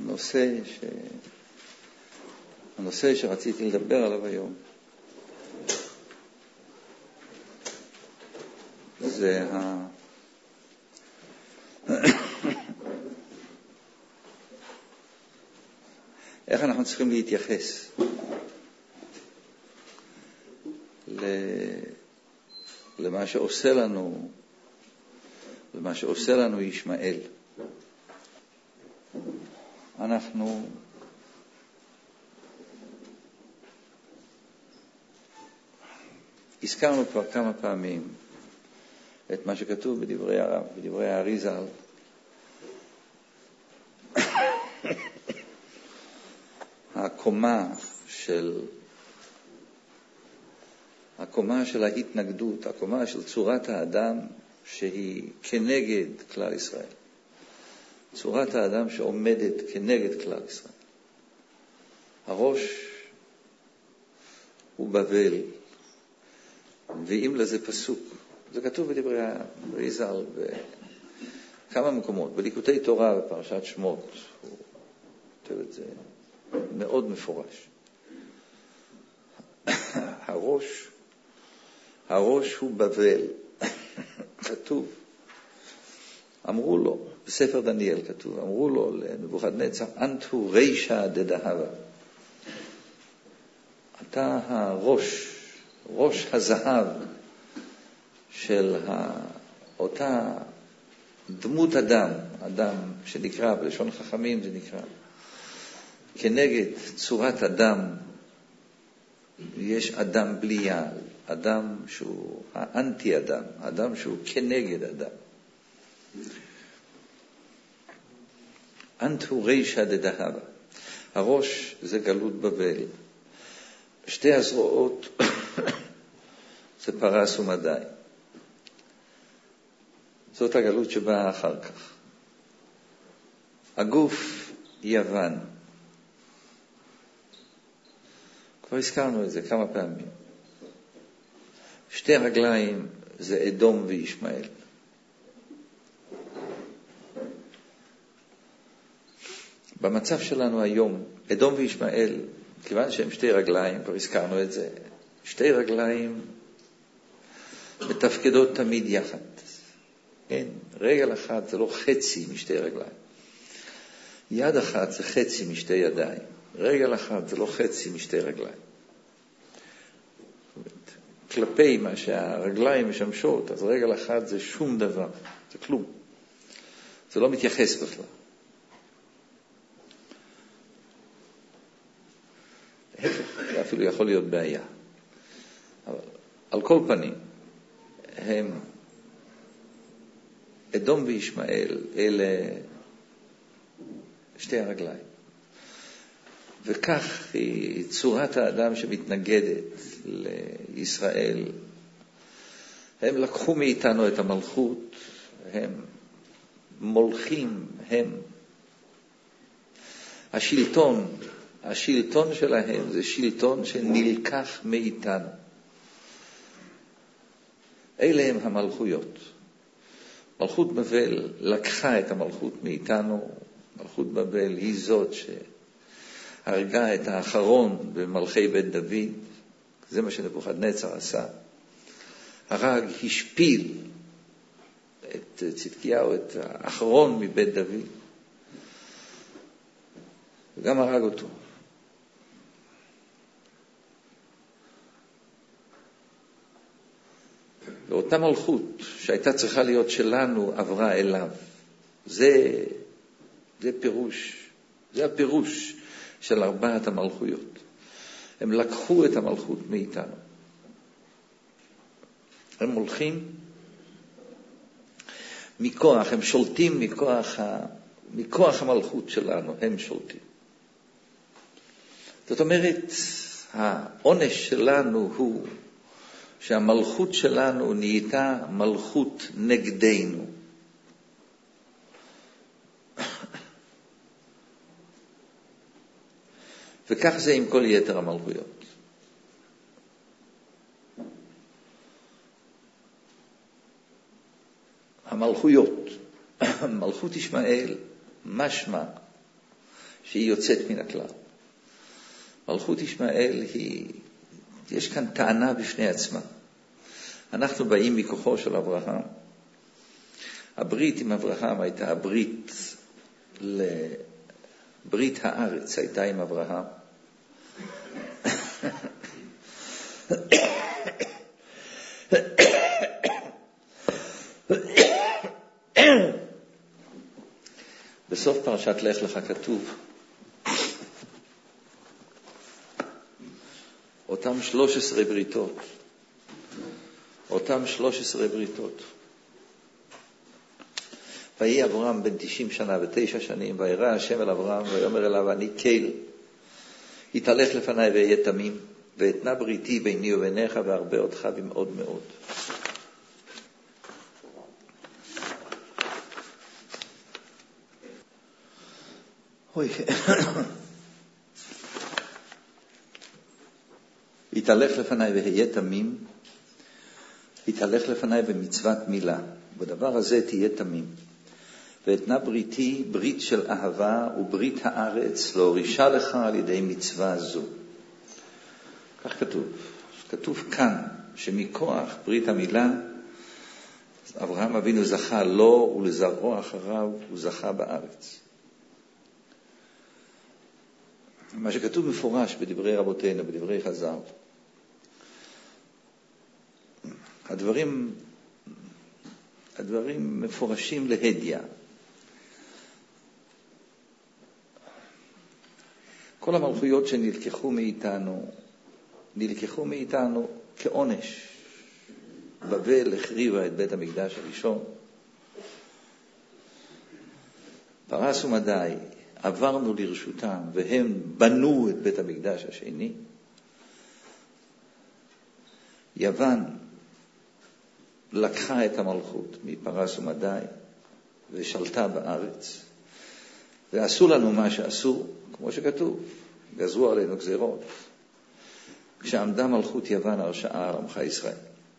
הנושא שרציתי לדבר עליו היום זה איך אנחנו צריכים להתייחס למה שעושה לנו ישמעאל. אנחנו הזכרנו כבר כמה פעמים את מה שכתוב בדברי האריז"ל, הקומה של ההתנגדות, הקומה של צורת האדם שהיא כנגד כלל ישראל, צורת האדם שעומדת כנגד כלל ישראל. הראש הוא בבל, ואם לזה פסוק, זה כתוב בדברי האריז"ל בכמה מקומות, בליקוטי תורה בפרשת שמות, הוא כותב את זה מאוד מפורש. הראש הוא בבל. כתוב, אמרו לו, בספר דניאל כתוב, אמרו לו לנבוכדנצר, אנטו רישא דדהבה. אתה ראש הזהב של אותה דמות אדם שנקרא, בלשון חכמים זה נקרא, כנגד צורת אדם, יש אדם בלי יעל, אדם שהוא האנטי אדם, אדם שהוא כנגד אדם. אנטו רישא דדהבה. הראש זה גלות בבל. שתי הזרועות זה פרס ומדי. זאת הגלות שבאה אחר כך. הגוף יוון. כבר הזכרנו את זה כמה פעמים. שתי רגליים זה אדום וישמעאל. במצב שלנו היום, אדום וישמעאל, כיוון שהם שתי רגליים, כבר הזכרנו את זה, שתי רגליים מתפקדות תמיד יחד. אין, רגל אחת זה לא חצי משתי רגליים. יד אחת זה חצי משתי ידיים. רגל אחת זה לא חצי משתי רגליים. כלפי מה שהרגליים משמשות, אז רגל אחת זה שום דבר, זה כלום. זה לא מתייחס בכלל. זה אפילו יכול להיות בעיה. אבל על כל פנים, הם אדום וישמעאל, אלה שתי הרגליים. וכך היא צורת האדם שמתנגדת לישראל. הם לקחו מאיתנו את המלכות, הם מולכים, הם השלטון שלהם זה שלטון שנלקח מאיתנו. אלה הם המלכויות. מלכות בבל לקחה את המלכות מאיתנו. מלכות בבל היא זאת שהרגה את האחרון במלכי בית דוד. זה מה שנבוכדנצר עשה. הרג, השפיל את צדקיהו, את האחרון מבית דוד. וגם הרג אותו. ואותה מלכות שהייתה צריכה להיות שלנו עברה אליו. זה הפירוש של ארבעת המלכויות. הם לקחו את המלכות מאיתנו. הם הולכים מכוח, הם שולטים מכוח המלכות שלנו, הם שולטים. זאת אומרת, העונש שלנו הוא שהמלכות שלנו נהייתה מלכות נגדנו. וכך זה עם כל יתר המלכויות. המלכויות, מלכות ישמעאל, משמע שהיא יוצאת מן הכלל. מלכות ישמעאל יש כאן טענה בפני עצמה. אנחנו באים מכוחו של אברהם. הברית עם אברהם הייתה ברית הארץ הייתה עם אברהם. בסוף פרשת לך לך כתוב אותם 13 בריתות. אותם 13 בריתות. ויהי אברהם בן 90 שנה ו9 שנים, וירא השם אל אברהם ויאמר אליו, אני קהל, התהלך לפניי ואהיה תמים, ואתנה בריתי ביני וביניך וארבה אותך במאוד מאוד. אוי. התהלך לפניי ואהיה תמים, התהלך לפניי במצוות מילה, בדבר הזה תהיה תמים. ואתנה בריתי, ברית של אהבה וברית הארץ, להורישה לך על ידי מצווה זו. כך כתוב. כתוב כאן שמכוח ברית המילה, אברהם אבינו זכה לו ולזרעו אחריו, הוא זכה בארץ. מה שכתוב מפורש בדברי רבותינו, בדברי חז"ל, הדברים מפורשים להדיא. כל המלכויות שנלקחו מאיתנו כעונש. בבל החריבה את בית המקדש הראשון. פרס ומדי עברנו לרשותם, והם בנו את בית המקדש השני. יוון לקחה את המלכות מפרס ומדי ושלטה בארץ, ועשו לנו מה שעשו, כמו שכתוב, גזרו עלינו גזירות, כשעמדה מלכות יוון הרשעה על עמך ישראל.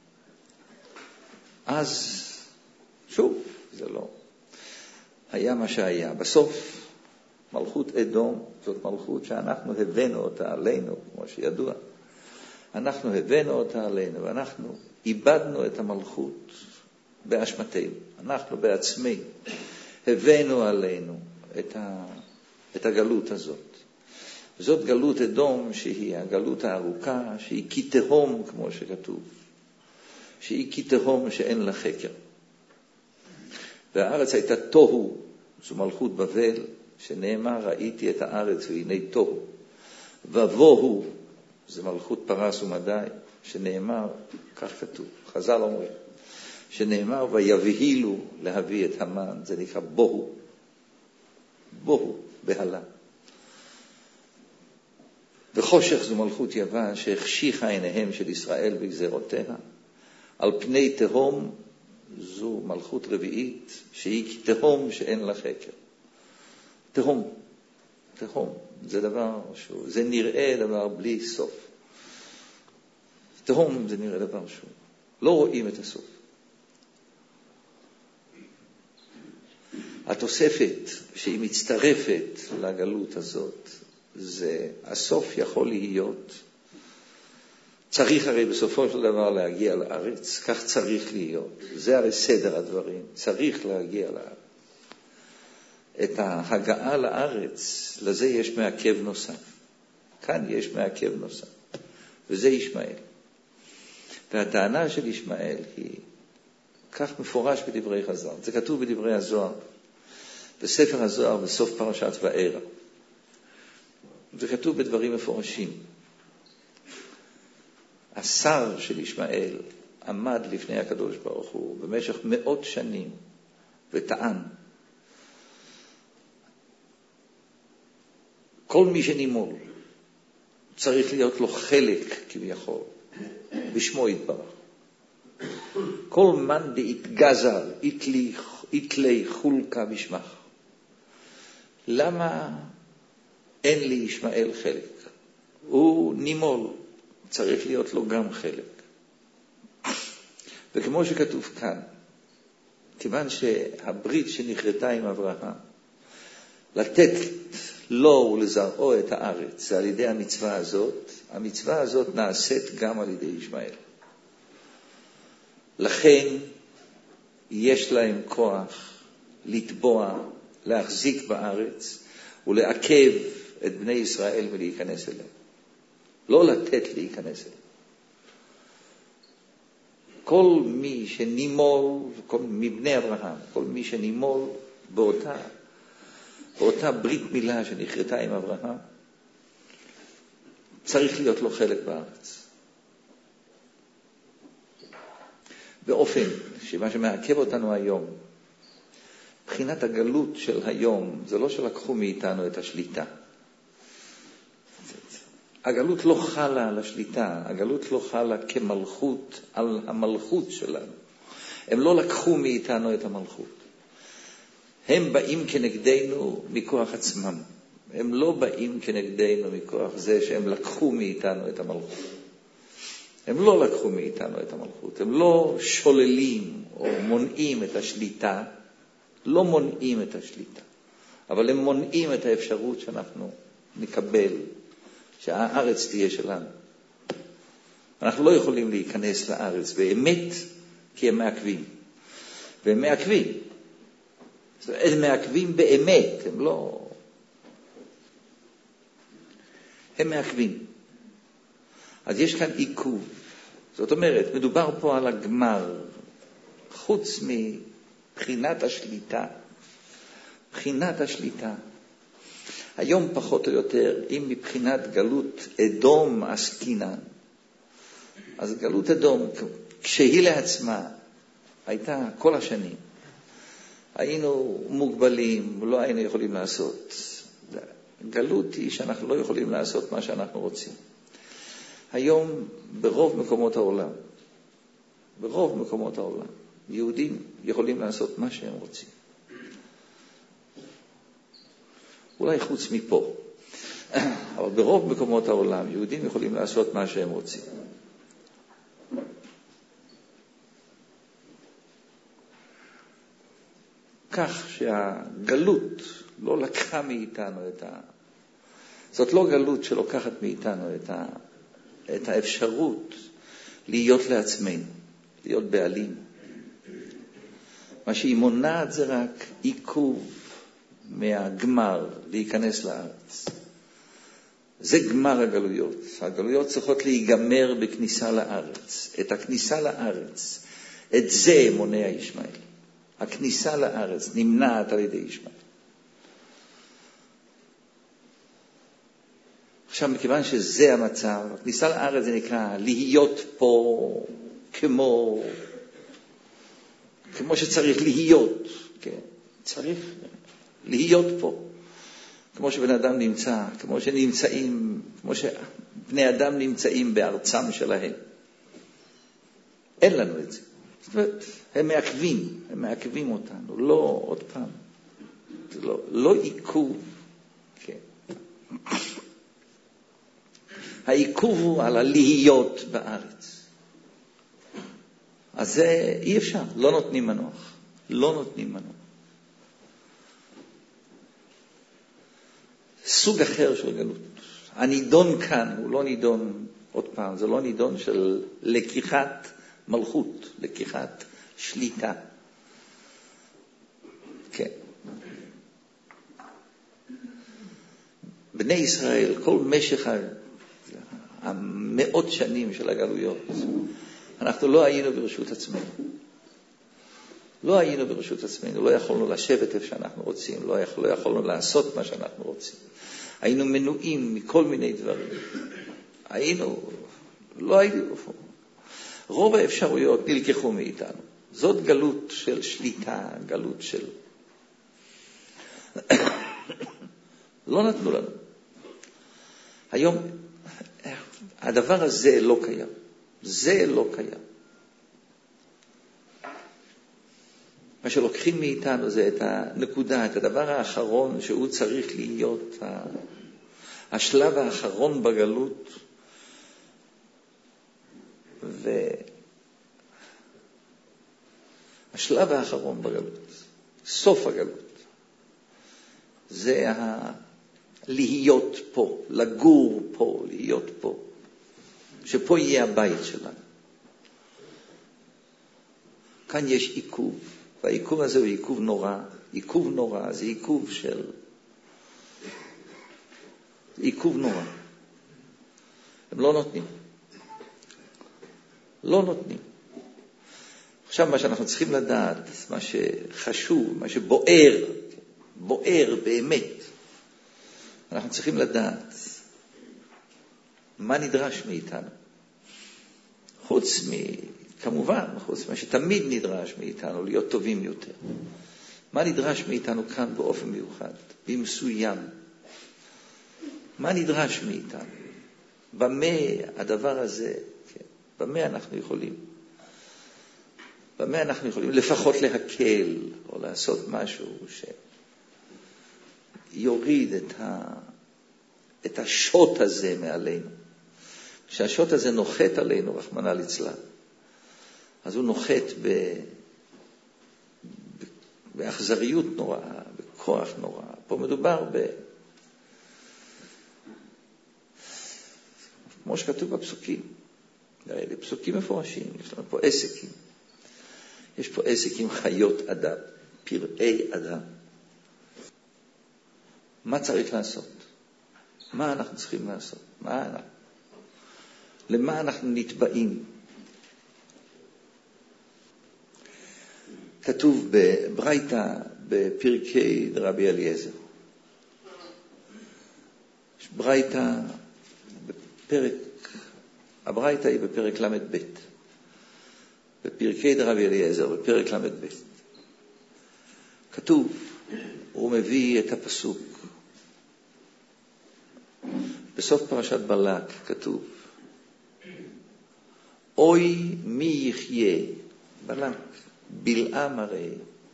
אז שוב, זה לא היה מה שהיה. בסוף מלכות אדום זאת מלכות שאנחנו הבאנו אותה עלינו, כמו שידוע. אנחנו הבאנו אותה עלינו, ואנחנו איבדנו את המלכות באשמתנו. אנחנו בעצמי הבאנו עלינו את הגלות הזאת. זאת גלות אדום שהיא הגלות הארוכה, שהיא כתהום, כמו שכתוב. שהיא כתהום שאין לה חקר. והארץ הייתה תוהו, זו מלכות בבל, שנאמר ראיתי את הארץ והנה תוהו. ובוהו, זה מלכות פרס ומדי, שנאמר, כך כתוב, חז"ל אומרים, שנאמר ויבהילו להביא את המן, זה נקרא בוהו. בוהו, בהלה. וחושך זו מלכות יוון שהחשיכה עיניהם של ישראל בגזרותיה. על פני תהום זו מלכות רביעית שהיא תהום שאין לה חקר. תהום, תהום, זה דבר שהוא, זה נראה דבר בלי סוף. תהום זה נראה דבר שהוא, לא רואים את הסוף. התוספת שהיא מצטרפת לגלות הזאת, זה הסוף יכול להיות, צריך הרי בסופו של דבר להגיע לארץ, כך צריך להיות. זה הרי סדר הדברים, צריך להגיע לארץ. את ההגעה לארץ, לזה יש מעכב נוסף. כאן יש מעכב נוסף, וזה ישמעאל. והטענה של ישמעאל היא, כך מפורש בדברי חז"ל, זה כתוב בדברי הזוהר, בספר הזוהר בסוף פרשת וארא. זה כתוב בדברים מפורשים. השר של ישמעאל עמד לפני הקדוש ברוך הוא במשך 100 שנים וטען, כל מי שנימול צריך להיות לו חלק כביכול בשמו יתברך. כל מן דאיתגזר יתלי חולקה בשמך. למה אין לי ישמעאל חלק? הוא נימול, צריך להיות לו גם חלק. וכמו שכתוב כאן, כיוון שהברית שנכרתה עם אברהם, לתת לו ולזרעו את הארץ, זה על ידי המצווה הזאת. המצווה הזאת נעשית גם על ידי ישמעאל. לכן יש להם כוח לתבוע, להחזיק בארץ ולעכב את בני ישראל ולהיכנס אליהם. לא לתת להיכנס אליהם. כל מי שנימול, מבני אברהם, כל מי שנימול באותה ברית מילה שנחרתה עם אברהם, צריך להיות לו חלק בארץ. באופן שמה שמעכב אותנו היום, מבחינת הגלות של היום, זה לא שלקחו מאיתנו את השליטה. הגלות לא חלה על השליטה, הגלות לא חלה כמלכות על המלכות שלנו. הם לא לקחו מאיתנו את המלכות. הם באים כנגדנו מכוח עצמם. הם לא באים כנגדנו מכוח זה שהם לקחו מאיתנו את המלכות. הם לא לקחו מאיתנו את המלכות. הם לא שוללים או מונעים את השליטה. לא מונעים את השליטה. אבל הם מונעים את האפשרות שאנחנו נקבל, שהארץ תהיה שלנו. אנחנו לא יכולים להיכנס לארץ באמת, כי הם מעכבים. והם מעכבים. הם מעכבים באמת, הם לא... הם מעכבים. אז יש כאן עיכוב. זאת אומרת, מדובר פה על הגמר, חוץ מבחינת השליטה. בחינת השליטה. היום פחות או יותר, אם מבחינת גלות אדום עסקינן, אז גלות אדום, כשהיא לעצמה, הייתה כל השנים, היינו מוגבלים, לא היינו יכולים לעשות. גלות היא שאנחנו לא יכולים לעשות מה שאנחנו רוצים. היום ברוב מקומות העולם, יהודים יכולים לעשות מה שהם רוצים. אולי חוץ מפה. אבל ברוב מקומות העולם, יהודים יכולים לעשות מה שהם רוצים. כך שהגלות לא לקחה מאיתנו זאת לא גלות שלוקחת מאיתנו את האפשרות להיות לעצמנו, להיות בעלים. מה שהיא מונעת זה רק עיכוב מהגמר להיכנס לארץ. זה גמר הגלויות. הגלויות צריכות להיגמר בכניסה לארץ. את הכניסה לארץ, את זה מונע ישמעאל. הכניסה לארץ נמנעת על ידי ישמעאל. עכשיו, מכיוון שזה המצב, הכניסה לארץ זה נקרא להיות פה כמו שצריך להיות. כן? צריך להיות פה. כמו שבן אדם נמצא, כמו שבני אדם נמצאים בארצם שלהם. אין לנו את זה. זאת אומרת, הם מעכבים אותנו. לא, עוד פעם, לא עיכוב. כן. העיכוב הוא על הלהיות בארץ. אז זה אי אפשר, לא נותנים מנוח. סוג אחר של גלות. הנידון כאן הוא לא נידון, עוד פעם, זה לא נידון של לקיחת מלכות, לקיחת שליטה. כן. בני ישראל, כל משך המאות שנים של הגלויות, אנחנו לא היינו ברשות עצמנו. לא יכולנו לשבת איפה שאנחנו רוצים, לא יכולנו לעשות מה שאנחנו רוצים. היינו מנועים מכל מיני דברים. לא היינו. רוב האפשרויות נלקחו מאיתנו. זאת גלות של שליטה, גלות של... לא נתנו לנו. היום הדבר הזה לא קיים. זה לא קיים. מה שלוקחים מאיתנו זה את הנקודה, את הדבר האחרון שהוא צריך להיות השלב האחרון בגלות, והשלב האחרון בגלות, סוף הגלות, זה להיות פה, לגור פה, להיות פה. שפה יהיה הבית שלנו. כאן יש עיכוב, והעיכוב הזה הוא עיכוב נורא. עיכוב נורא, זה עיכוב של... עיכוב נורא. הם לא נותנים. לא נותנים. עכשיו מה שאנחנו צריכים לדעת, מה שחשוב, מה שבוער, בוער באמת, אנחנו צריכים לדעת מה נדרש מאיתנו. כמובן, חוץ מה שתמיד נדרש מאיתנו, להיות טובים יותר. מה נדרש מאיתנו כאן באופן מיוחד, במסוים? מה נדרש מאיתנו? במה הדבר הזה, כן, במה אנחנו יכולים? במה אנחנו יכולים לפחות להקל או לעשות משהו שיוריד את השוט הזה מעלינו. כשהשוט הזה נוחת עלינו, רחמנא ליצלן, אז הוא נוחת באכזריות נוראה, בכוח נורא. פה מדובר כמו שכתוב בפסוקים. פסוקים מפורשים, יש לנו פה עסקים. יש פה עסקים חיות אדם, פראי אדם. מה צריך לעשות? מה אנחנו צריכים לעשות? למה אנחנו נתבעים? כתוב בברייתא בפרקי רבי אליעזר. יש ברייתא בפרק, הברייתא היא בפרק למד ב'. בפרקי רבי אליעזר, בפרק למד ב'. כתוב, הוא מביא את הפסוק. בסוף פרשת בלק כתוב, אוי מי יחיה, בלק, בלעם הרי,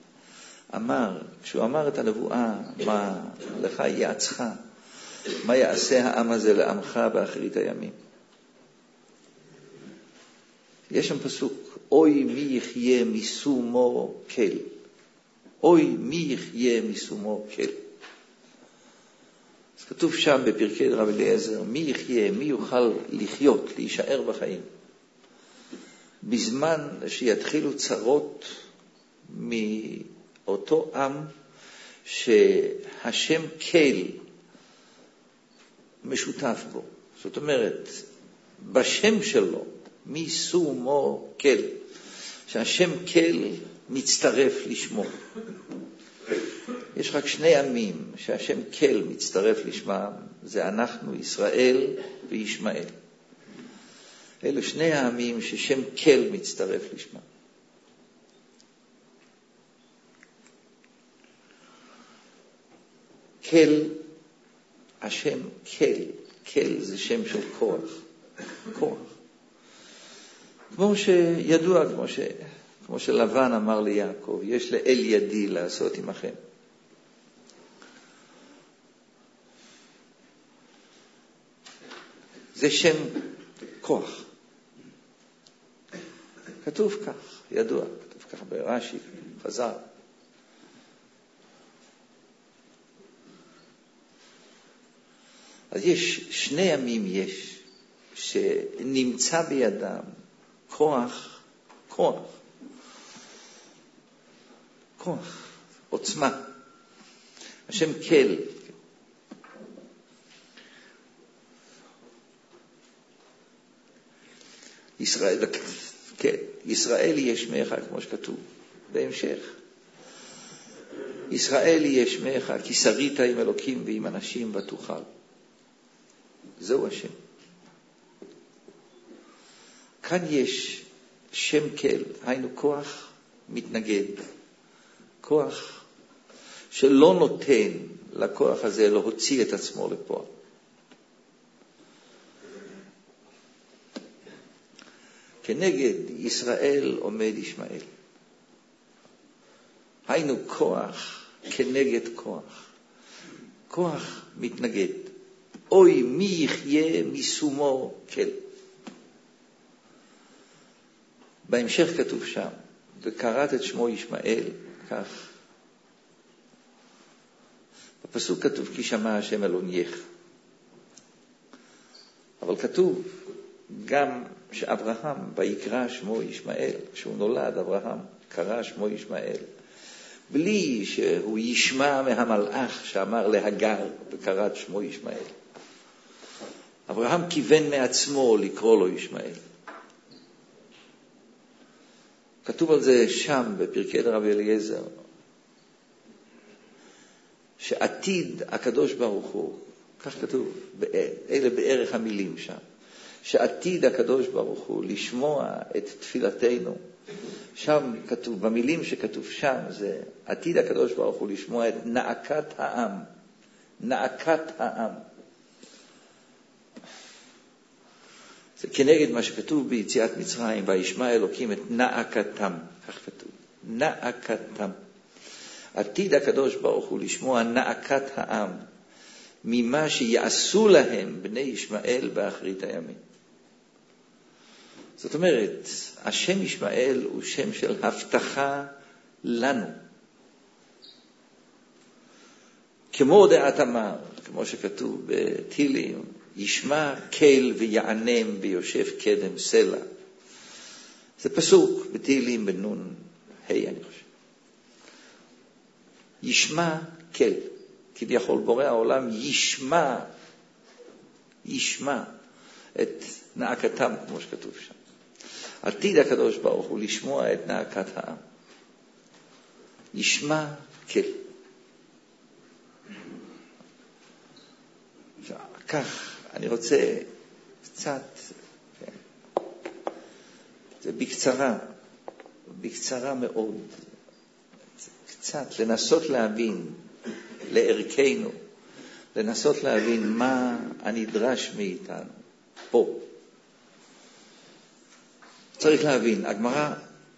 כשהוא אמר את הנבואה, מה לך יעצך, מה יעשה העם הזה לעמך באחרית הימים. יש שם פסוק, אוי מי יחיה מסומו כל. אוי מי יחיה מסומו כל. אז כתוב שם בפרקי רבי אליעזר, מי יחיה, מי יוכל לחיות, להישאר בחיים. בזמן שיתחילו צרות מאותו עם שהשם כל משותף בו. זאת אומרת, בשם שלו, מסומו כל, שהשם כל מצטרף לשמו. יש רק שני עמים שהשם כל מצטרף לשמם, זה אנחנו, ישראל וישמעאל. אלו שני העמים ששם כל מצטרף לשמם. כל, השם כל, כל זה שם של כוח, כוח. כמו שידוע, כמו שלבן אמר ליעקב, יש לאל ידי לעשות עמכם. זה שם כוח. כתוב כך, ידוע, כתוב כך ברש"י, חז"ל. אז יש שני ימים שנמצא בידם כוח, עוצמה. השם כל. ישראל יהיה שמך, כמו שכתוב בהמשך. ישראל יהיה שמך, כי שרית עם אלוקים ועם אנשים ותוכל. זהו השם. כאן יש שם כל, היינו כוח מתנגד. כוח שלא נותן לכוח הזה להוציא את עצמו לפועל. כנגד ישראל עומד ישמעאל. היינו כוח כנגד כוח. כוח מתנגד. אוי מי יחיה מסומו כל. בהמשך כתוב שם, וקראת את שמו ישמעאל, כך. בפסוק כתוב כי שמע השם אלונייך. אבל כתוב גם שאברהם ויקרא שמו ישמעאל, כשהוא נולד אברהם קרא שמו ישמעאל, בלי שהוא ישמע מהמלאך שאמר להגר וקרא את שמו ישמעאל. אברהם כיוון מעצמו לקרוא לו ישמעאל. כתוב על זה שם בפרקי רבי אליעזר, שעתיד הקדוש ברוך הוא, כך כתוב, אלה בערך המילים שם, שעתיד הקדוש ברוך הוא לשמוע את תפילתנו. שם כתוב, במילים שכתוב שם, זה עתיד הקדוש ברוך הוא לשמוע את נאקת העם. נאקת העם. זה כנגד מה שכתוב ביציאת מצרים, וישמע אלוקים את נאקתם. כך כתוב, נאקתם. עתיד הקדוש ברוך הוא לשמוע נאקת העם, ממה שיעשו להם בני ישמעאל באחרית הימים. זאת אומרת, השם ישמעאל הוא שם של הבטחה לנו. כמו דעת אמר, כמו שכתוב בתהילים, ישמע קל ויענם ביושב קדם סלע. זה פסוק בתהילים בנון ה' אני חושב. ישמע קל, כביכול בורא העולם ישמע את נאקתם כמו שכתוב שם. עתיד הקדוש ברוך הוא לשמוע את נאקת העם. ישמע קל. כך אני רוצה קצת, זה בקצרה מאוד, קצת לנסות להבין לערכנו, לנסות להבין מה הנדרש מאיתנו פה. צריך להבין, הגמרא,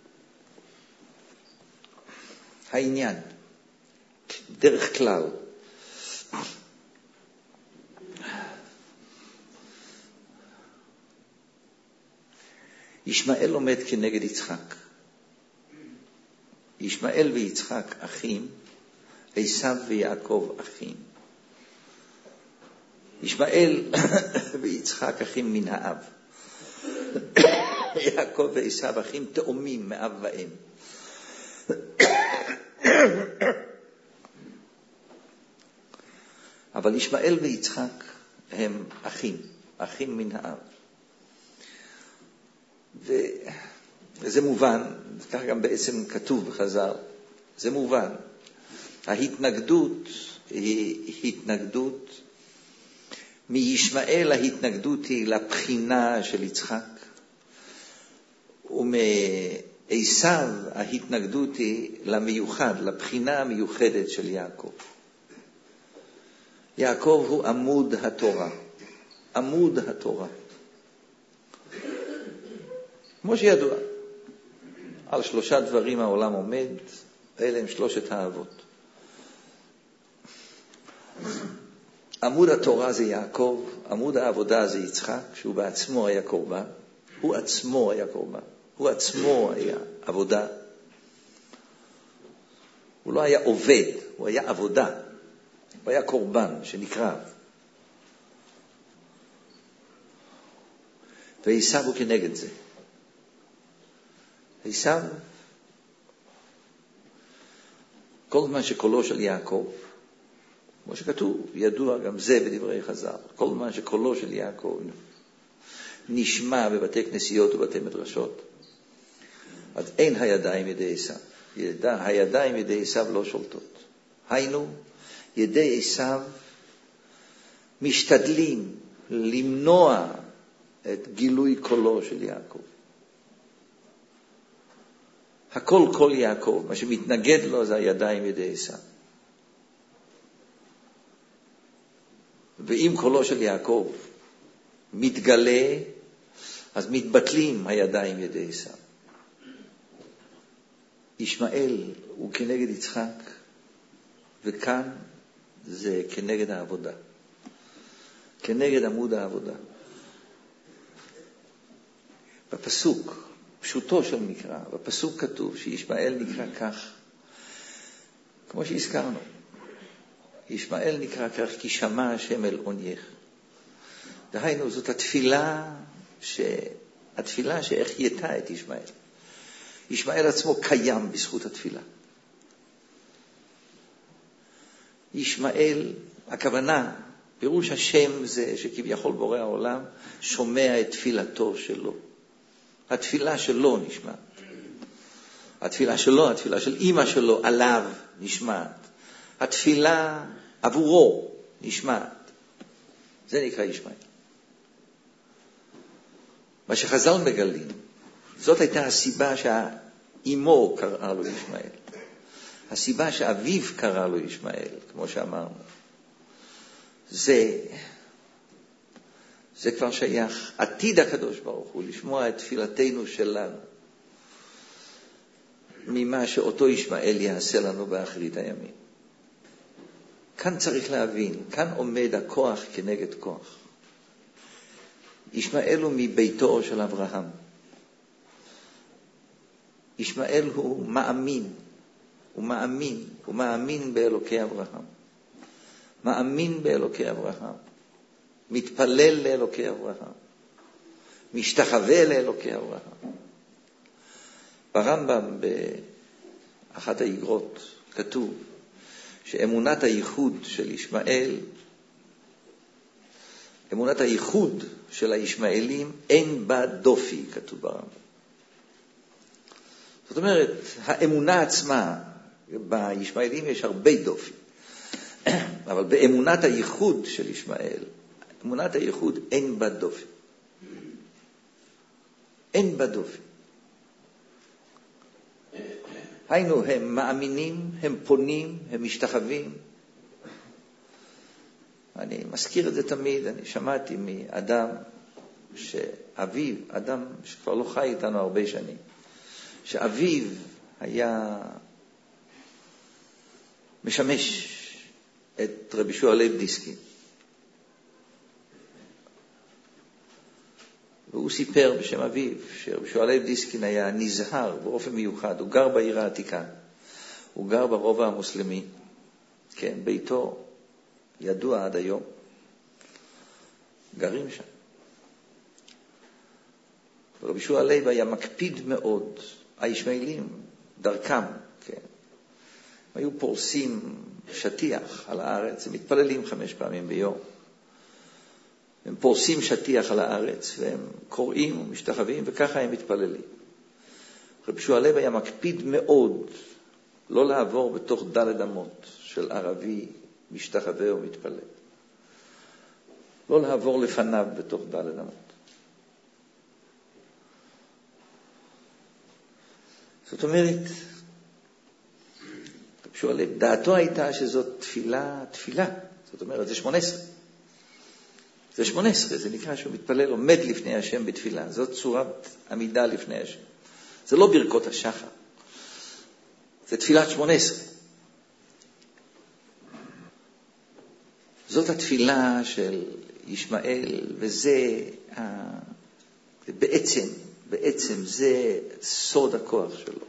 העניין, דרך כלל, ישמעאל עומד כנגד יצחק. ישמעאל ויצחק אחים, עשיו ויעקב אחים. ישמעאל ויצחק אחים מן האב. יעקב ועשיו אחים תאומים מאב ואם. אבל ישמעאל ויצחק הם אחים מן האב. וזה מובן, כך גם בעצם כתוב בחז"ל, זה מובן. ההתנגדות היא התנגדות, מישמעאל ההתנגדות היא לבחינה של יצחק, ומעשיו ההתנגדות היא למיוחד, לבחינה המיוחדת של יעקב. יעקב הוא עמוד התורה, עמוד התורה. כמו שידוע, על 3 דברים העולם עומד, אלה הם 3 האבות. עמוד התורה זה יעקב, עמוד העבודה זה יצחק, שהוא בעצמו היה קורבן, הוא עצמו היה קורבן, הוא עצמו היה עבודה. הוא לא היה עובד, הוא היה עבודה, הוא היה קורבן שנקרב. ועשיו הוא כנגד זה. עשיו, כל זמן שקולו של יעקב, כמו שכתוב, ידוע גם זה בדברי חז"ל, כל זמן שקולו של יעקב נשמע בבתי כנסיות ובתי מדרשות, אז אין הידיים ידי עשיו. הידיים ידי עשיו לא שולטות. היינו, ידי עשיו משתדלים למנוע את גילוי קולו של יעקב. הכל קול יעקב, מה שמתנגד לו זה הידיים ידי עשיו. ואם קולו של יעקב מתגלה, אז מתבטלים הידיים ידי עשיו. ישמעאל הוא כנגד יצחק, וכאן זה כנגד העבודה. כנגד עמוד העבודה. בפסוק, פשוטו של מקרא, בפסוק כתוב שישמעאל נקרא כך, כמו שהזכרנו. ישמעאל נקרא כך כי שמע השם אל עונייך. דהיינו, זאת התפילה שהחייתה את ישמעאל. ישמעאל עצמו קיים בזכות התפילה. ישמעאל, הכוונה, פירוש השם זה שכביכול בורא העולם שומע את תפילתו שלו. התפילה שלו נשמעת. התפילה שלו, התפילה של אמא שלו עליו נשמעת. התפילה עבורו נשמעת. זה נקרא ישמעאל. מה שחז"ל מגלים, זאת הייתה הסיבה שאימו קראה לו ישמעאל. הסיבה שאביו קרא לו ישמעאל, כמו שאמרנו. זה כבר שייך, עתיד הקדוש ברוך הוא, לשמוע את תפילתנו שלנו, ממה שאותו ישמעאל יעשה לנו באחרית הימים. כאן צריך להבין, כאן עומד הכוח כנגד כוח. ישמעאל הוא מביתו של אברהם. ישמעאל הוא מאמין, הוא מאמין באלוקי אברהם. מאמין באלוקי אברהם. מתפלל לאלוקי אברהם. משתחווה לאלוקי אברהם. ברמב"ם באחת האיגרות כתוב שאמונת הייחוד של ישמעאל, אמונת הייחוד של הישמעאלים אין בה דופי, כתוב ברמב"ם. זאת אומרת, האמונה עצמה, בישמעאלים יש הרבה דופי. אבל באמונת הייחוד של ישמעאל, אמונת הייחוד אין בה דופי. אין בה דופי. היינו, הם מאמינים, הם פונים, הם משתחווים. אני מזכיר את זה תמיד, אני שמעתי מאדם שאביו, אדם שכבר לא חי איתנו הרבה שנים, שאביו היה משמש את רבי יהושע לייב דיסקין. והוא סיפר בשם אביו שרבי יהושע לייב דיסקין היה נזהר באופן מיוחד. הוא גר בעיר העתיקה, הוא גר ברובע המוסלמי, כן, ביתו ידוע עד היום, גרים שם. רבי יהושע לייב היה מקפיד מאוד, הישמעאלים דרכם, כן, היו פורסים שטיח על הארץ, הם מתפללים 5 פעמים ביום. הם פורסים שטיח על הארץ, והם קוראים ומשתחווים, וככה הם מתפללים. רבי יהושע לייב היה מקפיד מאוד לא לעבור בתוך דלת אמות של ערבי משתחווה ומתפלל. לא לעבור לפניו בתוך דלת אמות. זאת אומרת, רבי יהושע לייב, דעתו הייתה שזאת תפילה. זאת אומרת, זה 18. זה 18, זה נקרא שהוא מתפלל, עומד לפני השם בתפילה. זאת צורת עמידה לפני השם. זה לא ברכות השחר. זה תפילת 18. זאת התפילה של ישמעאל, וזה בעצם זה סוד הכוח שלו.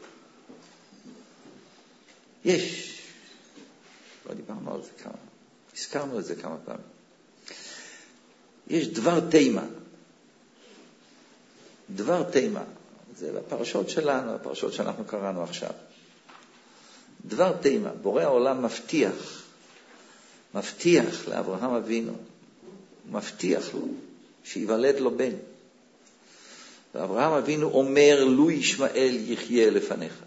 לא דיברנו על זה הזכרנו את זה כמה פעמים. יש דבר תימה. דבר תימה. זה בפרשות שלנו, הפרשות שאנחנו קראנו עכשיו. דבר תימה. בורא העולם מבטיח לאברהם אבינו, מבטיח לו שיוולד לו בן. ואברהם אבינו אומר, לו ישמעאל יחיה לפניך.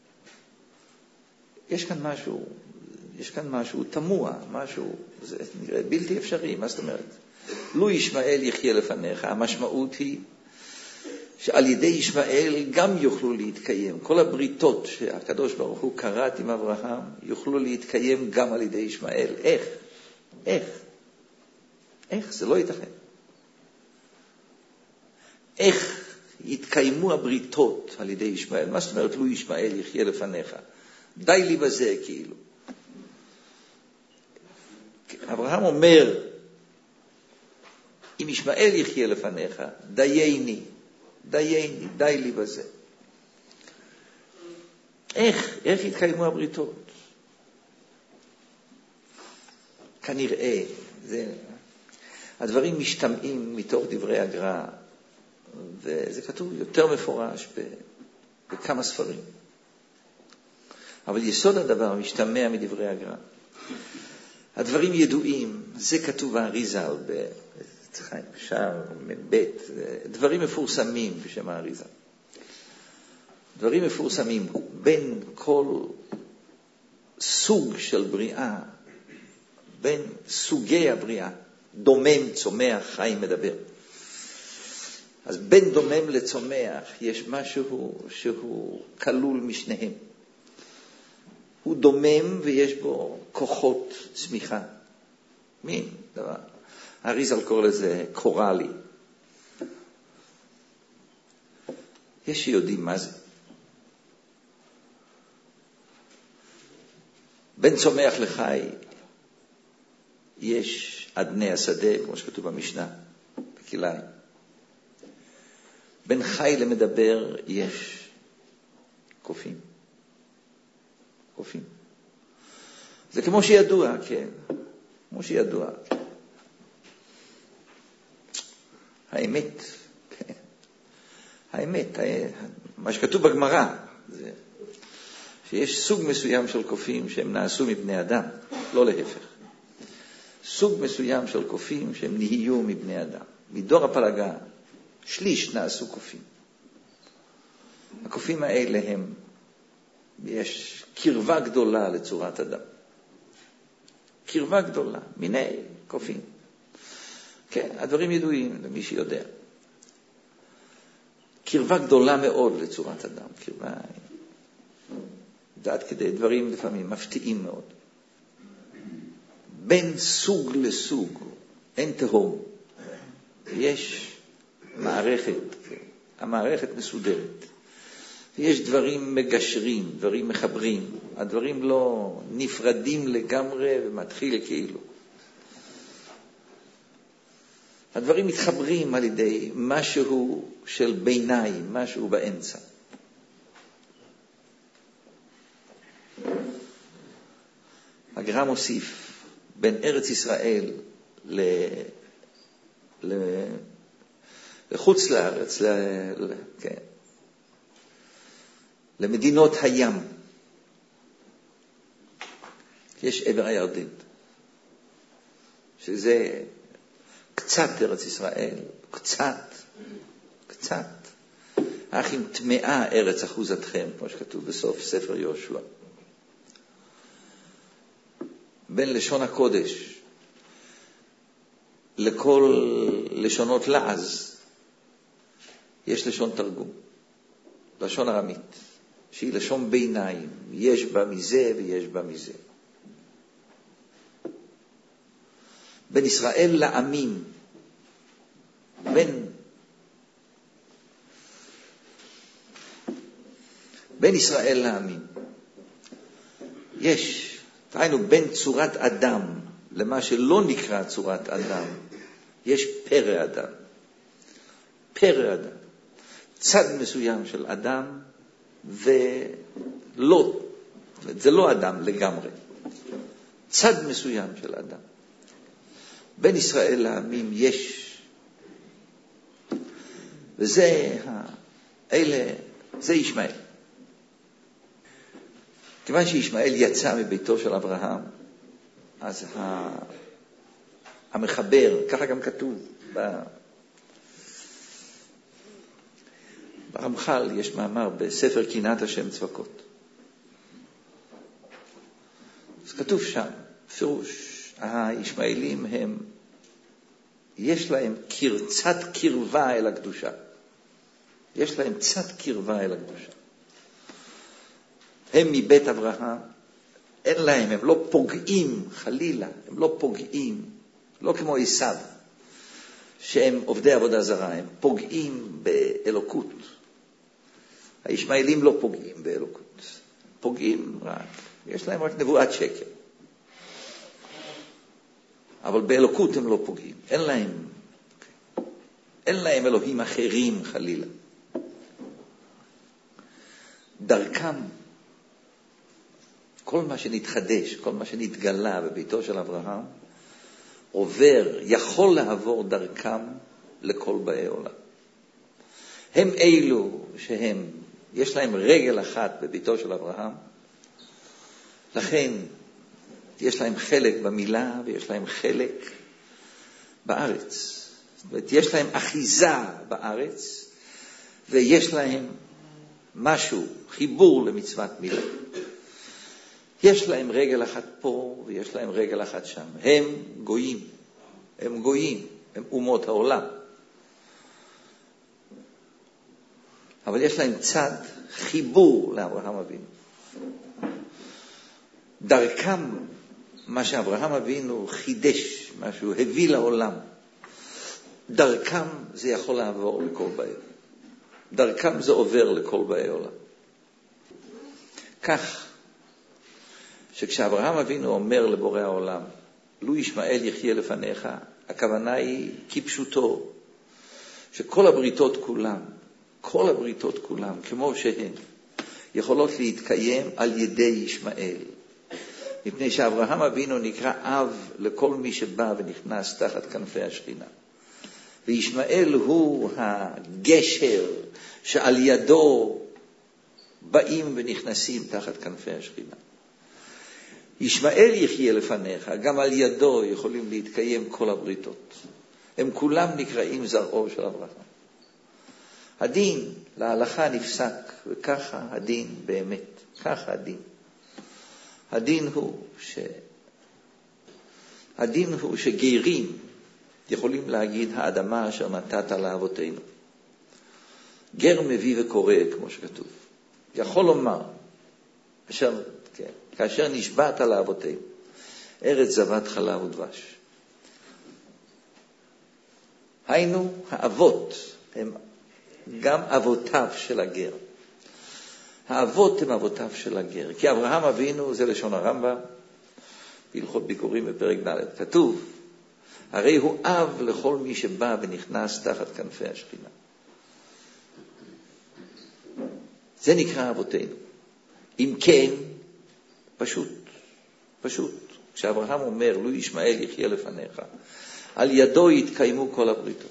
יש כאן משהו תמוה, משהו, זה נראה בלתי אפשרי. מה זאת אומרת? לו ישמעאל יחיה לפניך, המשמעות היא שעל ידי ישמעאל גם יוכלו להתקיים. כל הבריתות שהקדוש ברוך הוא קראת עם אברהם יוכלו להתקיים גם על ידי ישמעאל. איך? זה לא ייתכן. איך יתקיימו הבריתות על ידי ישמעאל? מה זאת אומרת לו ישמעאל יחיה לפניך? די לי בזה כאילו. אברהם אומר, אם ישמעאל יחיה לפניך, דייני, די לי בזה. איך יתקיימו הבריתות? כנראה, הדברים משתמעים מתוך דברי הגר"א, וזה כתוב יותר מפורש בכמה ספרים. אבל יסוד הדבר משתמע מדברי הגר"א. הדברים ידועים, זה כתוב האריז"ל, שער מבית, דברים מפורסמים בשם האריז"ל. דברים מפורסמים בין כל סוג של בריאה, בין סוגי הבריאה, דומם, צומח, חי, מדבר. אז בין דומם לצומח יש משהו שהוא כלול משניהם. הוא דומם ויש בו כוחות צמיחה. מין דבר. האריז"ל קורא לזה קורלי. יש שיודעים מה זה. בין צומח לחי יש אדני השדה, כמו שכתוב במשנה, בכלאיים. בין חי למדבר יש קופים. קופים. זה כמו שידוע, כן. כמו שידוע. האמת, כן. האמת, מה שכתוב בגמרא, זה שיש סוג מסוים של קופים שהם נעשו מבני אדם, לא להפך. סוג מסוים של קופים שהם נהיו מבני אדם. מדור הפלגה, שליש נעשו קופים. הקופים האלה הם, יש קרבה גדולה לצורת אדם. קרבה גדולה, מיני קופים. כן, הדברים ידועים למי שיודע. קרבה גדולה מאוד לצורת אדם. קרבה, עד כדי דברים לפעמים מפתיעים מאוד. בין סוג לסוג, אין תהום. יש מערכת, המערכת מסודרת. יש דברים מגשרים, דברים מחברים. הדברים לא נפרדים לגמרי ומתחיל כאילו. הדברים מתחברים על ידי משהו של ביניים, משהו באמצע. הגר"א מוסיף בין ארץ ישראל לחוץ לארץ, כן. למדינות הים. יש עבר הירדן, שזה קצת ארץ ישראל, קצת. אך אם טמאה ארץ אחוזתכם, כמו שכתוב בסוף ספר יהושע. בין לשון הקודש לכל לשונות לעז, יש לשון תרגום, לשון ארמית, שהיא לשון ביניים, יש בה מזה ויש בה מזה. בין ישראל לעמים, בין ישראל לעמים, יש, תראינו, בין צורת אדם למה שלא נקרא צורת אדם, יש פרא אדם. פרא אדם. צד מסוים של אדם, ולא, זה לא אדם לגמרי. צד מסוים של אדם. בין ישראל לעמים יש, וזה, זה ישמעאל. כיוון שישמעאל יצא מביתו של אברהם, אז המחבר, ככה גם כתוב ברמח"ל, יש מאמר בספר קנאת השם צבקות. אז כתוב שם, פירוש, הישמעאלים הם, יש להם קצת קרבה אל הקדושה. יש להם קצת קרבה אל הקדושה. הם מבית אברהם, אין להם, הם לא פוגעים, חלילה, הם לא פוגעים, לא כמו עשיו, שהם עובדי עבודה זרה, הם פוגעים באלוקות. הישמעאלים לא פוגעים באלוקות, פוגעים רק, יש להם רק נבואת שקר. אבל באלוקות הם לא פוגעים, אין להם אלוהים אחרים חלילה. דרכם, כל מה שנתחדש, כל מה שנתגלה בביתו של אברהם, יכול לעבור דרכם לכל באי עולם. הם אלו יש להם רגל אחת בביתו של אברהם, לכן יש להם חלק במילה ויש להם חלק בארץ. זאת אומרת, יש להם אחיזה בארץ ויש להם משהו, חיבור למצוות מילה. יש להם רגל אחת פה ויש להם רגל אחת שם. הם גויים, הם אומות העולם. אבל יש להם צד חיבור לאברהם אבינו. דרכם, מה שאברהם אבינו חידש, מה שהוא הביא לעולם, דרכם זה יכול לעבור לכל באי. דרכם זה עובר לכל באי עולם. כך, שכשאברהם אבינו אומר לבורא העולם, לו ישמעאל יחיה לפניך, הכוונה היא כפשוטו, שכל הבריתות כולם, כמו שהן, יכולות להתקיים על ידי ישמעאל. מפני שאברהם אבינו נקרא אב לכל מי שבא ונכנס תחת כנפי השכינה. וישמעאל הוא הגשר שעל ידו באים ונכנסים תחת כנפי השכינה. ישמעאל יחיה לפניך, גם על ידו יכולים להתקיים כל הבריתות. הם כולם נקראים זרעו של אברהם. הדין להלכה נפסק, וככה הדין באמת, ככה הדין. הדין הוא שגרים יכולים להגיד האדמה אשר נתת לאבותינו. גר מביא וקורא, כמו שכתוב. יכול לומר, כאשר נשבעת לאבותינו, ארץ זבת חלב ודבש. היינו, האבות הם גם אבותיו של הגר. האבות הם אבותיו של הגר. כי אברהם אבינו, זה לשון הרמב"ם, בהלכות ביקורים בפרק ד', כתוב, הרי הוא אב לכל מי שבא ונכנס תחת כנפי השכינה. זה נקרא אבותינו. אם כן, פשוט. כשאברהם אומר, לו ישמעאל יחיה לפניך, על ידו יתקיימו כל הבריתות.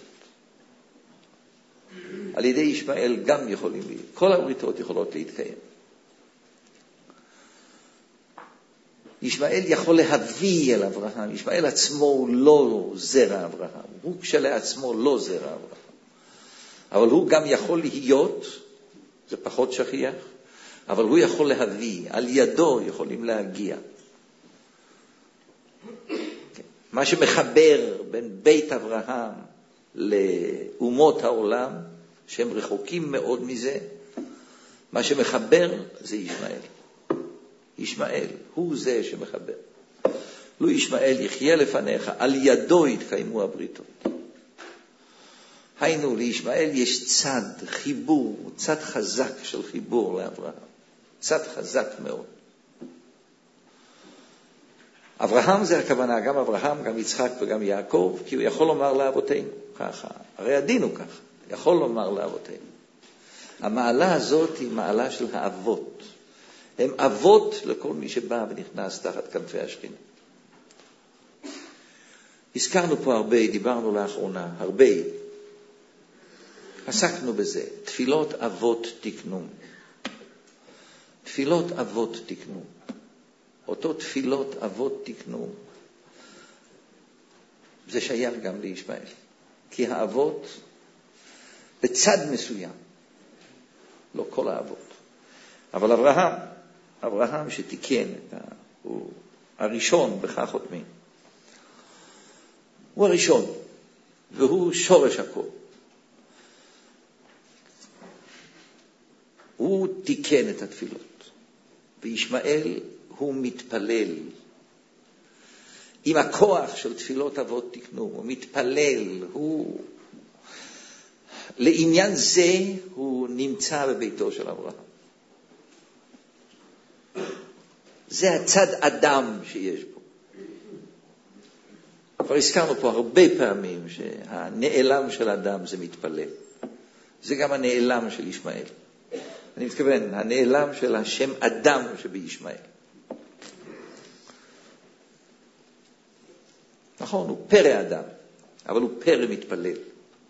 על ידי ישמעאל גם יכולים להיות. כל הבריתות יכולות להתקיים. ישמעאל יכול להביא אל אברהם. ישמעאל עצמו הוא לא זרע אברהם. הוא כשלעצמו לא זרע אברהם. אבל הוא גם יכול להיות, זה פחות שכיח, אבל הוא יכול להביא. על ידו יכולים להגיע. מה שמחבר בין בית אברהם לאומות העולם, שהם רחוקים מאוד מזה, מה שמחבר זה ישמעאל. ישמעאל הוא זה שמחבר. לו ישמעאל יחיה לפניך, על ידו יתקיימו הבריתות. היינו, לישמעאל יש צד חיבור, צד חזק של חיבור לאברהם. צד חזק מאוד. אברהם זה הכוונה, גם אברהם, גם יצחק וגם יעקב, כי הוא יכול לומר לאבותינו ככה. הרי הדין הוא ככה, יכול לומר לאבותינו. המעלה הזאת היא מעלה של האבות. הם אבות לכל מי שבא ונכנס תחת כנפי השכינה. הזכרנו פה הרבה, דיברנו לאחרונה, הרבה. עסקנו בזה. תפילות אבות תקנו. תפילות אבות תקנו. אותו תפילות אבות תקנו. זה שייך גם לישמעאל. כי האבות בצד מסוים, לא כל האבות. אבל אברהם שתיקן, הוא הראשון בכך חותמים. הוא הראשון, והוא שורש הכל. הוא תיקן את התפילות. וישמעאל הוא מתפלל. עם הכוח של תפילות אבות תקנו, הוא מתפלל, לעניין זה הוא נמצא בביתו של אברהם. זה הצד אדם שיש בו. כבר הזכרנו פה הרבה פעמים שהנעלם של אדם זה מתפלל. זה גם הנעלם של ישמעאל. אני מתכוון, הנעלם של השם אדם שבישמעאל. נכון, הוא פרא אדם, אבל הוא פרא מתפלל.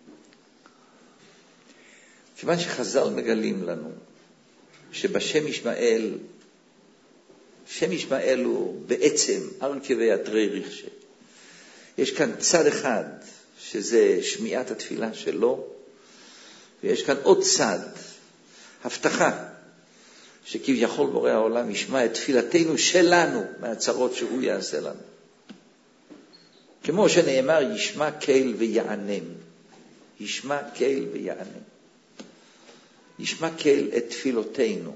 כיוון שחז"ל מגלים לנו שבשם ישמעאל, שם ישמעאל הוא בעצם ארכיבי אתרי ריחשה. יש כאן צד אחד שזה שמיעת התפילה שלו, ויש כאן עוד צד, הבטחה, שכביכול בורא העולם ישמע את תפילתנו שלנו מהצרות שהוא יעשה לנו. כמו שנאמר, ישמע קהל ויענם. ישמע קהל ויענם. ישמע קהל את תפילותינו.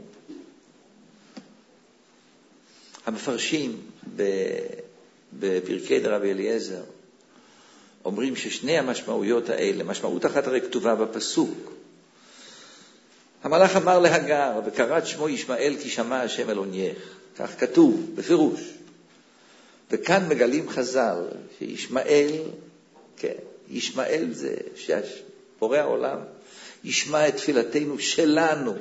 המפרשים בפרקי דרבי אליעזר אומרים ששני המשמעויות האלה, משמעות אחת הרי כתובה בפסוק. המלאך אמר להגר, וקראת שמו ישמעאל כי שמע השם אלונייך. כך כתוב, בפירוש. וכאן מגלים חז"ל שישמעאל, כן, ישמעאל זה שבורא העולם ישמע את תפילתנו שלנו.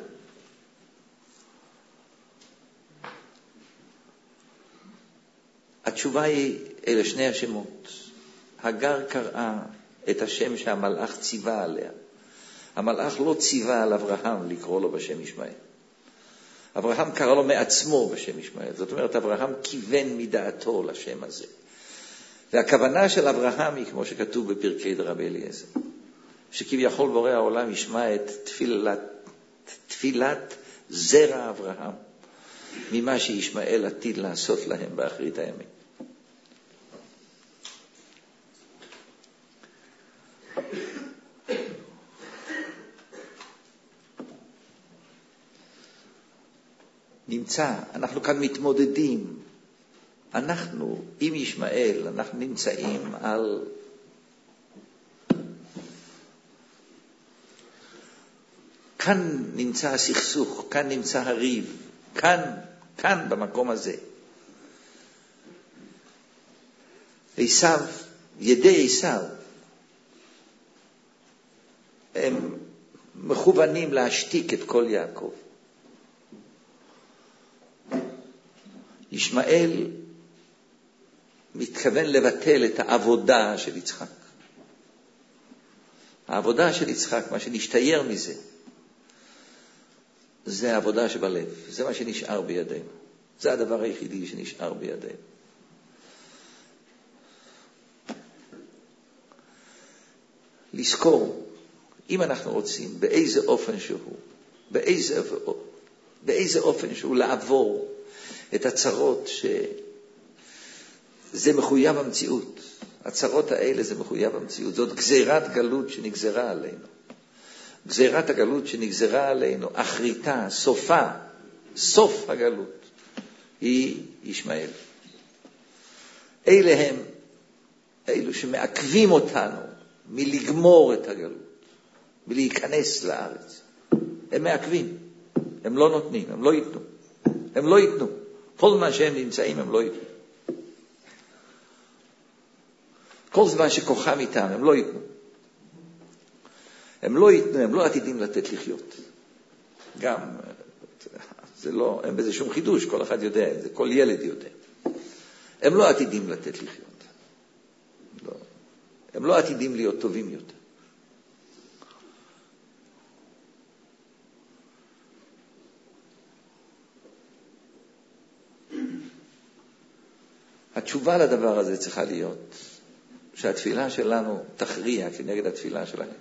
התשובה היא אלה שני השמות. הגר קראה את השם שהמלאך ציווה עליה. המלאך לא ציווה על אברהם לקרוא לו בשם ישמעאל. אברהם קרא לו מעצמו בשם ישמעאל. זאת אומרת, אברהם כיוון מדעתו לשם הזה. והכוונה של אברהם היא כמו שכתוב בפרקי דרבי אליעזר. שכביכול בורא העולם ישמע את תפילת זרע אברהם. ממה שישמעאל עתיד לעשות להם באחרית הימים. נמצא, אנחנו כאן מתמודדים, אנחנו עם ישמעאל, אנחנו נמצאים על כאן נמצא הסכסוך, כאן נמצא הריב, כאן במקום הזה. עשיו, ידי עשיו, הם מכוונים להשתיק את כל יעקב. ישמעאל מתכוון לבטל את העבודה של יצחק. העבודה של יצחק, מה שנשתייר מזה, זה העבודה שבלב. זה מה שנשאר בידינו. זה הדבר היחידי שנשאר בידינו. לזכור, אם אנחנו רוצים, באיזה אופן שהוא, באיזה אופן שהוא לעבור את הצרות שזה מחויב המציאות. הצרות האלה זה מחויב המציאות. זאת גזירת גלות שנגזרה עלינו. גזירת הגלות שנגזרה עלינו, אחריתה, סופה, סוף הגלות, היא ישמעאל. אלה הם, אלו שמעכבים אותנו מלגמור את הגלות, מלהיכנס לארץ. הם מעכבים, הם לא נותנים, הם לא ייתנו. הם לא ייתנו. כל מה שהם נמצאים הם לא ייתנו. כל זמן שכוחם איתם הם לא ייתנו. הם לא ייתנו, הם לא עתידים לתת לחיות. גם, זה לא, אין בזה שום חידוש, כל אחד יודע את זה, כל ילד יודע. הם לא עתידים לתת לחיות. לא. הם לא עתידים להיות טובים יותר. התשובה לדבר הזה צריכה להיות שהתפילה שלנו תכריע כנגד התפילה שלהם.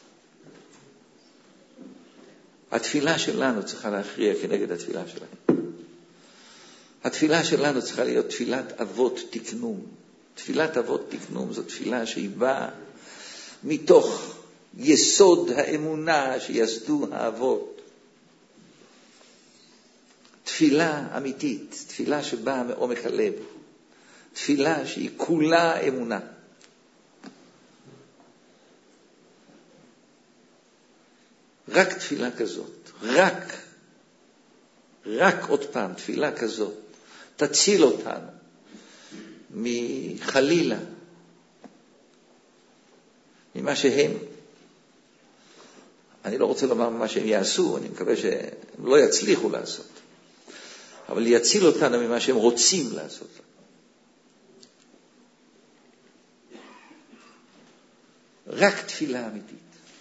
התפילה שלנו צריכה להכריע כנגד התפילה שלהם. התפילה שלנו צריכה להיות תפילת אבות תקנום. תפילת אבות תקנום זו תפילה שהיא באה מתוך יסוד האמונה שיסדו האבות. תפילה אמיתית, תפילה שבאה מעומק הלב. תפילה שהיא כולה אמונה. רק תפילה כזאת, רק עוד פעם תפילה כזאת, תציל אותנו מחלילה, ממה שהם, אני לא רוצה לומר מה שהם יעשו, אני מקווה שהם לא יצליחו לעשות, אבל יציל אותנו ממה שהם רוצים לעשות. רק תפילה אמיתית.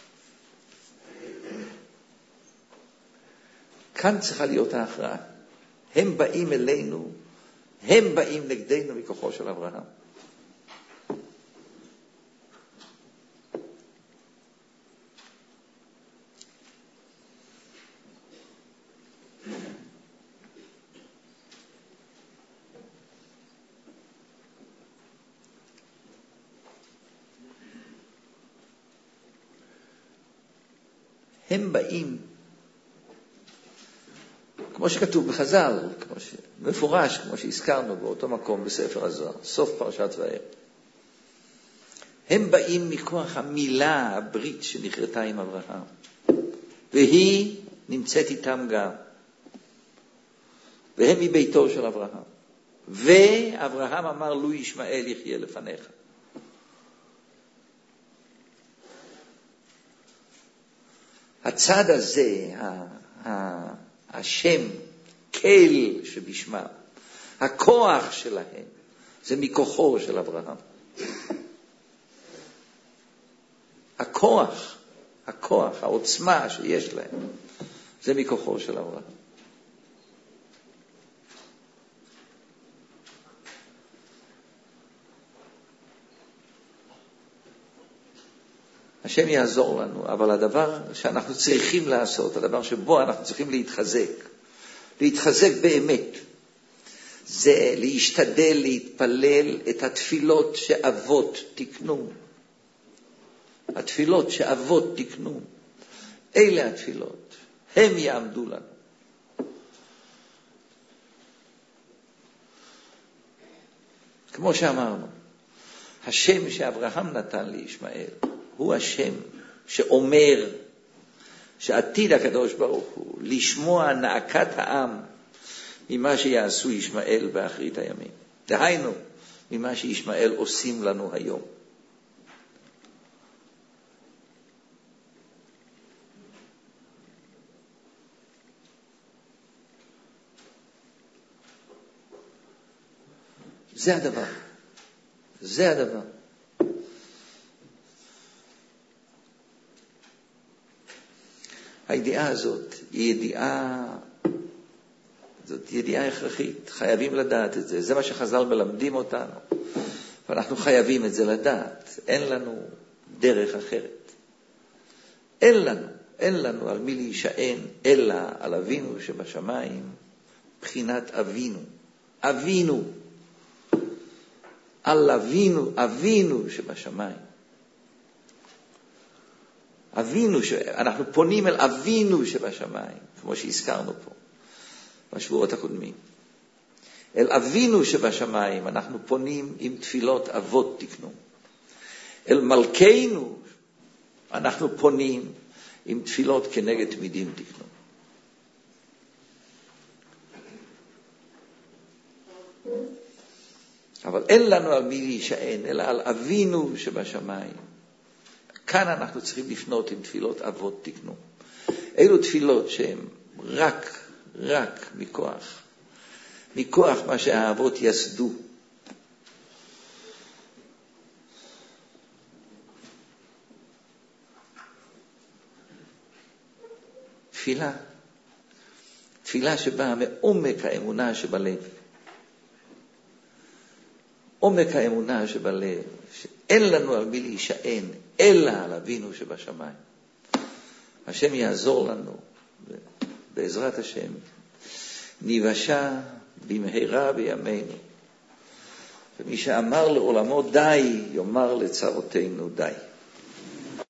כאן צריכה להיות ההכרעה. הם באים אלינו, הם באים נגדנו מכוחו של אברהם. הם באים, כמו שכתוב בחז"ל, מפורש, כמו שהזכרנו באותו מקום בספר הזוהר, סוף פרשת וערב. הם באים מכוח המילה, הברית שנכרתה עם אברהם. והיא נמצאת איתם גם. והם מביתו של אברהם. ואברהם אמר לו ישמעאל יחיה לפניך. הצד הזה, השם, כל שבשמם, הכוח שלהם, זה מכוחו של אברהם. הכוח, העוצמה שיש להם, זה מכוחו של אברהם. השם יעזור לנו, אבל הדבר שאנחנו צריכים לעשות, הדבר שבו אנחנו צריכים להתחזק באמת, זה להשתדל, להתפלל את התפילות שאבות תקנו. התפילות שאבות תקנו. אלה התפילות. הם יעמדו לנו. כמו שאמרנו, השם שאברהם נתן לישמעאל, הוא השם שאומר שעתיד הקדוש ברוך הוא לשמוע נאקת העם ממה שיעשו ישמעאל באחרית הימים. דהיינו, ממה שישמעאל עושים לנו היום. זה הדבר. זה הדבר. הידיעה הזאת היא ידיעה הכרחית. חייבים לדעת את זה. זה מה שחז"ל מלמדים אותנו. ואנחנו חייבים את זה לדעת. אין לנו דרך אחרת. אין לנו על מי להישען, אלא על אבינו שבשמיים, בחינת אבינו. על אבינו שבשמיים. אנחנו פונים אל אבינו שבשמיים, כמו שהזכרנו פה, בשבועות הקודמים. אל אבינו שבשמיים אנחנו פונים עם תפילות אבות תקנו. אל מלכנו אנחנו פונים עם תפילות כנגד תמידים תקנו. אבל אין לנו על מי להישען, אלא על אבינו שבשמיים. כאן אנחנו צריכים לפנות עם תפילות אבות תקנו. אלו תפילות שהן רק מכוח מה שהאבות יסדו. תפילה שבאה מעומק האמונה שבלב. עומק האמונה שבלב, שאין לנו על מי להישען, אלא על אבינו שבשמיים. השם יעזור לנו, בעזרת השם, ניוושע במהרה בימינו. ומי שאמר לעולמו די, יאמר לצרותינו די.